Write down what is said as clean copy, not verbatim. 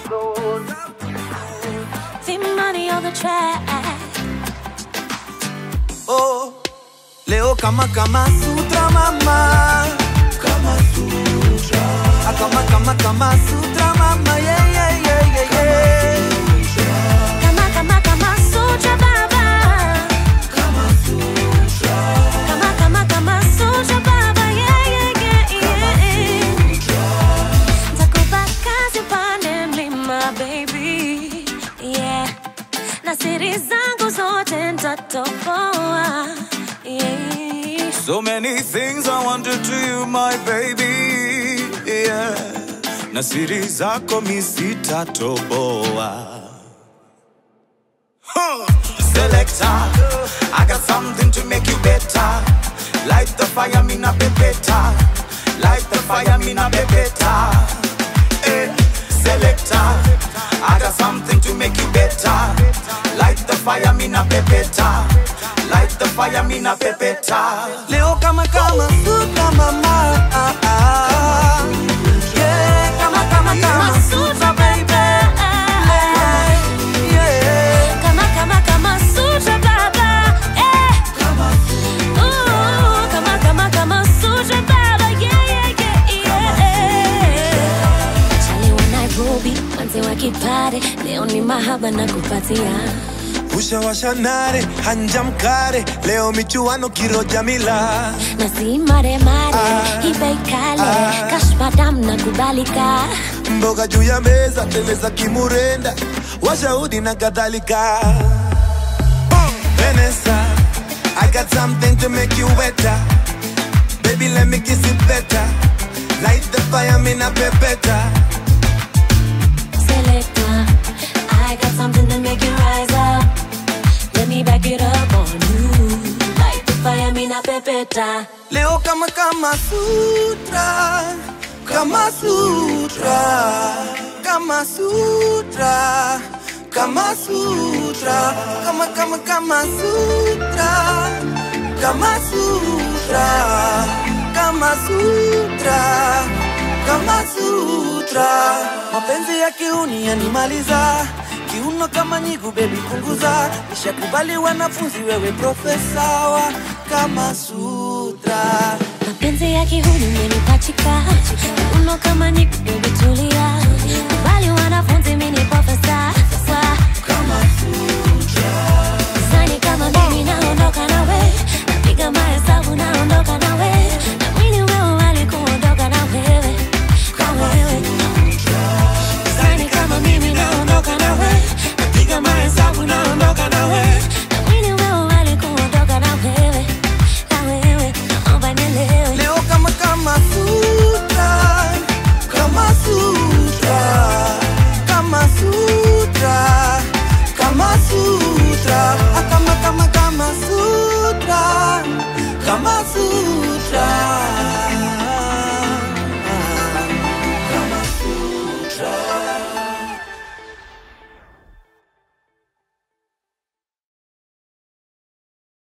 T-Money on the track. Oh, leo kama sutra mama, kama sutra. Kama sutra mama, yeah yeah yeah yeah yeah. Kama sutra baba. Kama sutra. Kama sutra baba, yeah yeah yeah yeah. Takupa kazi upande mlima baby, yeah. Na siri zangu zote nitatoboa, yeah. So many things I wanted to you, my baby, yeah. Na siri zako mi sitatoboa. Selector, I got something to make you better. Light the fire, me na be better. Light the fire, me na be better. Selector, I got something to make you better. Light the fire, me na be better. Light the fire, me na be better. Leo kama sutra mama, yeah. Kama sutra baby, yeah. Kama sutra baba, eh. Kama sutra baba, yeah yeah yeah yeah. Chali wa Nairobi, manze wa kipare, leo ni mahaba na kupatia. Ushawasha nare, hanja mkare, leo michuano kiroja mila. Na si mare, hibe kale, kashpadam na kubalika. Mboga juu ya meza, teleza kimurenda, washahudi na kadhalika. Vanessa, I got something to make you better. Baby, let me kiss it better. Light the fire, me na be better. Selector, I got something to make you rise up. Let me back it up on you. Light the fire, me na pepeta. Leo kama sutra, kama sutra, kama sutra, kama sutra, kama sutra, kama sutra, kama sutra, kama sutra. Mapenzi ya kiuni yanimaliza, kiuno kama nyigu baby punguza. Nishakubali wanafunzi wewe profesa wa kama sutra. Mapenzi ya kihuni umenipachika, kiuno kama nyigu baby tulia.